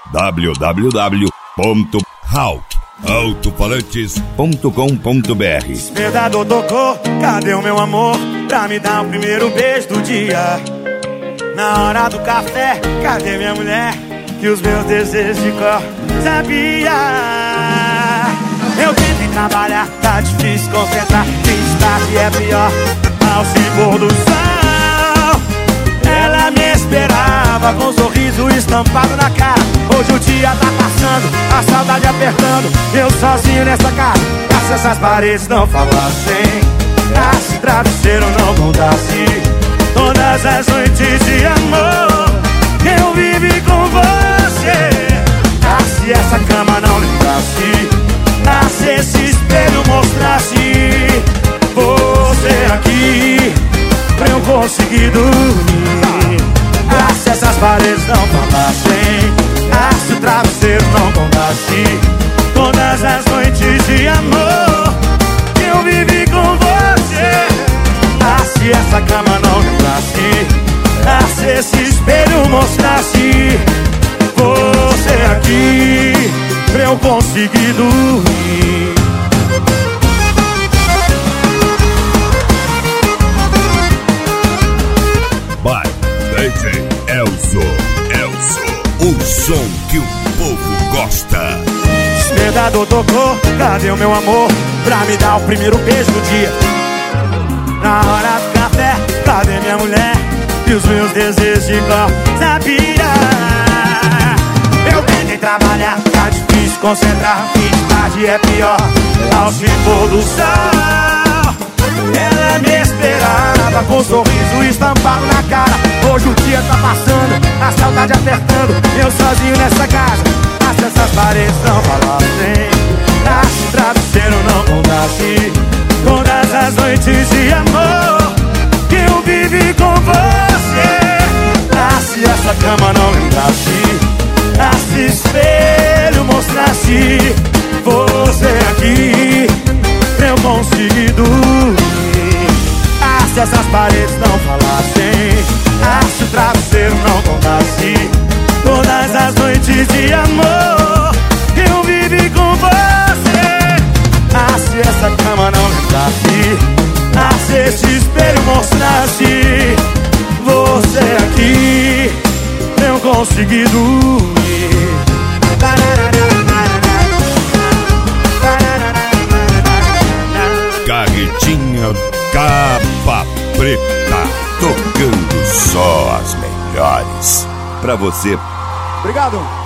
www.hawk.altofalantes.com.br. Despertador tocou, cadê o meu amor? Pra me dar o primeiro beijo do dia. Na hora do café, cadê minha mulher? Que os meus desejos de cor sabia. Eu tentei trabalhar, tá difícil concentrar. Triste tarde é pior, ao se pôr do sol. Ela me esperava com um sorriso estampado na cara. Hoje o dia tá passando, a saudade apertando. Eu sozinho nessa casa, se essas paredes não falassem, se travesseiro não contasse todas as noites de amor que eu vivi com você. Se essa cama não lembrasse, se esse espelho mostrasse você aqui pra eu conseguir dormir. Se essas paredes não falassem, se o travesseiro não contasse todas as noites de amor que eu vivi com você. Se essa cama não lembrasse, se esse espelho mostrasse você aqui pra eu conseguir dormir. By DJ Elzo, o som que o povo gosta. Despertador tocou, cadê o meu amor? Pra me dar o primeiro beijo do dia. Na hora do café, cadê minha mulher? E os meus desejos de cor sabia. Eu tentei trabalhar, tá difícil concentrar. Fim de tarde é pior, ao se pôr do sol. Ela me esperava com um sorriso estampado na cara. Hoje o dia tá passando, a saudade apertando. Eu sozinho nessa casa, se essas paredes não falassem, se o travesseiro não contasse todas as noites de amor que eu vivi com você. Se essa cama não lembrasse, se espelho mostrasse você aqui pra eu conseguir dormir. Se essas paredes não falassem, se o travesseiro não contasse todas as noites de amor que eu vivi com você. Se essa cama não lembrasse, se esse espelho mostrasse você aqui pra eu conseguir dormir. Carretinha Capa Preta, tocando só as melhores pra você. Obrigado.